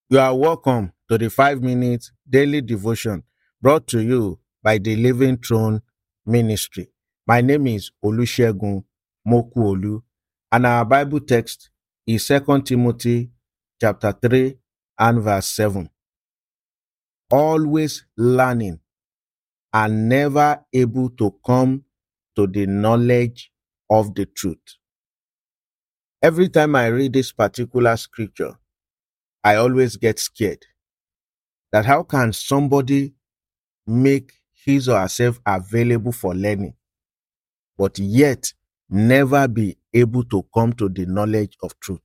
You are welcome to the 5 minute daily devotion brought to you by the Living Throne Ministry. My name is Olusegun Mokuolu, and our Bible text is 2 Timothy chapter 3 and verse 7. Always learning and never able to come to the knowledge of the truth. Every time I read this particular scripture, I always get scared that how can somebody make his or herself available for learning, but yet never be able to come to the knowledge of truth.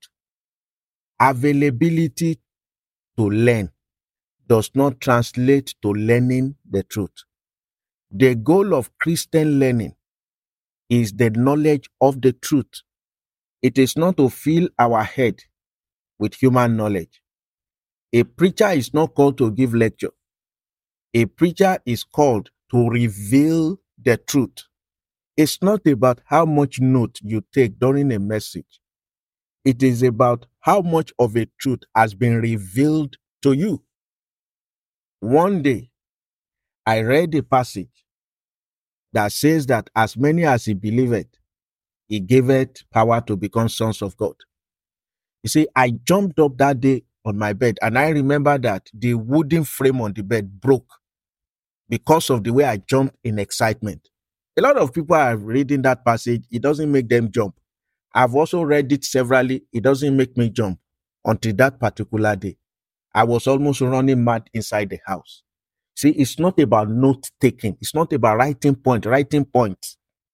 Availability to learn does not translate to learning the truth. The goal of Christian learning is the knowledge of the truth. It is not to fill our head with human knowledge. A preacher is not called to give lecture. A preacher is called to reveal the truth. It's not about how much note you take during a message. It is about how much of a truth has been revealed to you. One day, I read a passage that says that as many as he believeth, he giveth power to become sons of God. You see, I jumped up that day on my bed, and I remember that the wooden frame on the bed broke because of the way I jumped in excitement. A lot of people are reading that passage. It doesn't make them jump. I've also read it severally. It doesn't make me jump until that particular day. I was almost running mad inside the house. See, it's not about note taking. It's not about writing points.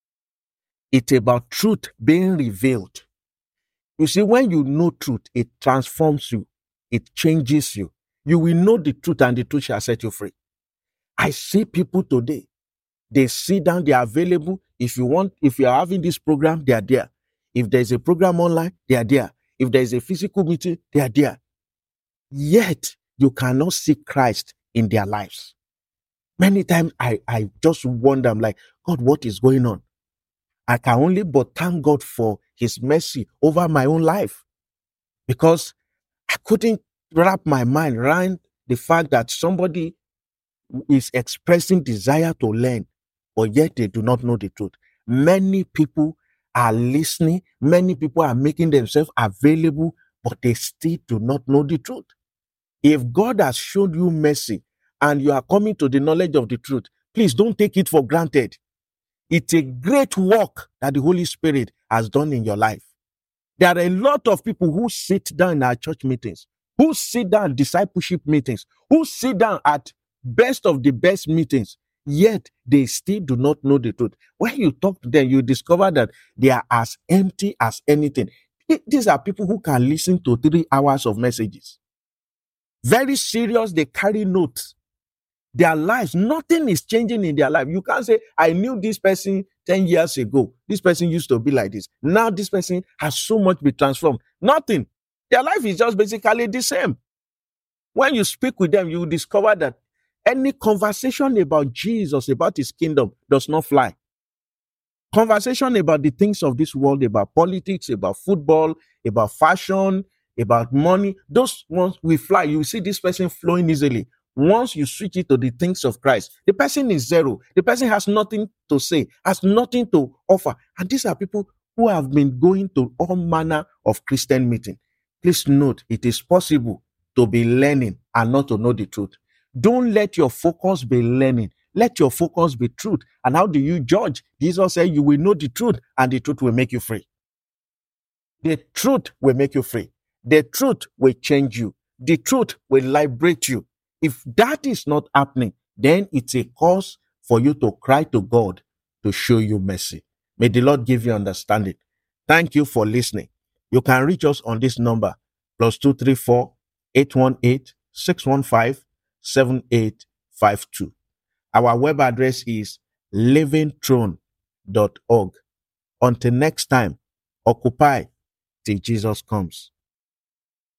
It's about truth being revealed. You see, when you know truth, it transforms you. It changes you. You will know the truth, and the truth shall set you free. I see people today. They sit down, they are available. If you are having this program, they are there. If there's a program online, they are there. If there's a physical meeting, they are there. Yet, you cannot see Christ in their lives. Many times, I just wonder, I'm like, God, what is going on? I can only but thank God for his mercy over my own life, because I couldn't wrap my mind around the fact that somebody is expressing desire to learn, but yet they do not know the truth. Many people are listening. Many people are making themselves available, but they still do not know the truth. If God has showed you mercy and you are coming to the knowledge of the truth, please don't take it for granted. It's a great work that the Holy Spirit has done in your life. There are a lot of people who sit down in our church meetings, who sit down at discipleship meetings, who sit down at best of the best meetings, yet they still do not know the truth. When you talk to them, you discover that they are as empty as anything. These are people who can listen to 3 hours of messages. Very serious, they carry notes. Their lives, nothing is changing in their life. You can't say, I knew this person 10 years ago. This person used to be like this. Now this person has so much been transformed. Nothing. Their life is just basically the same. When you speak with them, you will discover that any conversation about Jesus, about his kingdom, does not fly. Conversation about the things of this world, about politics, about football, about fashion, about money, those ones will fly. You will see this person flowing easily. Once you switch it to the things of Christ, the person is zero. The person has nothing to say, has nothing to offer. And these are people who have been going to all manner of Christian meetings. Please note, it is possible to be learning and not to know the truth. Don't let your focus be learning. Let your focus be truth. And how do you judge? Jesus said, you will know the truth, and the truth will make you free. The truth will make you free. The truth will change you. The truth will liberate you. If that is not happening, then it's a cause for you to cry to God to show you mercy. May the Lord give you understanding. Thank you for listening. You can reach us on this number, +234 818 615 7852. Our web address is livingthrone.org. Until next time, occupy till Jesus comes.